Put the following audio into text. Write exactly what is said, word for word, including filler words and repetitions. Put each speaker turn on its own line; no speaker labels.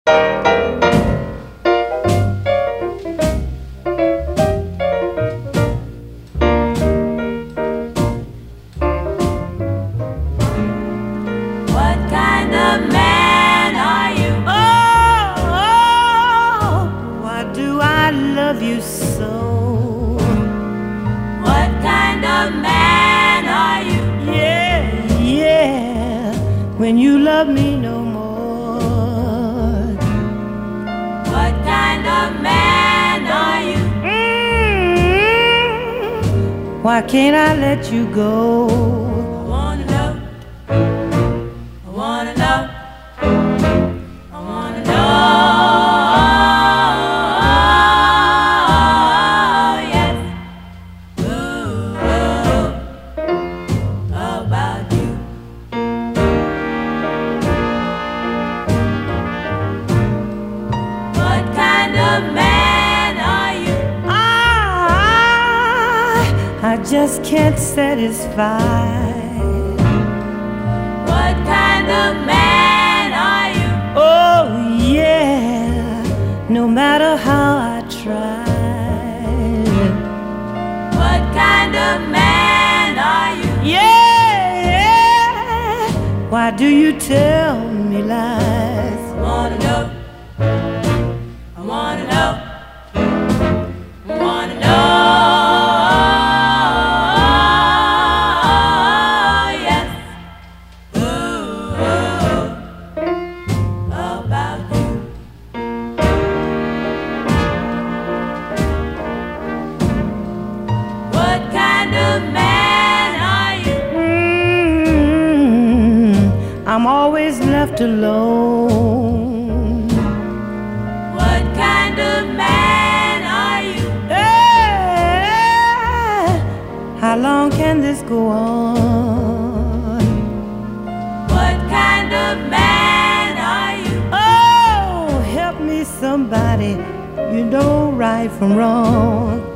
Love you so. What kind of man are you? Yeah, yeah, when you love me no more. What kind of man are you? Mm-hmm. Why can't I let you go? I wanna know, I wanna know, I wanna know. I just can't satisfy. What kind of man are you? Oh yeah, no matter how I try. What kind of man are you? Yeah, yeah. Why do you tell me lies? I wanna know, I wanna know, I wanna know. I'm always left alone. What kind of man are you? Hey, how long can this go on? What kind of man are you? Oh, help me somebody, you know right from wrong.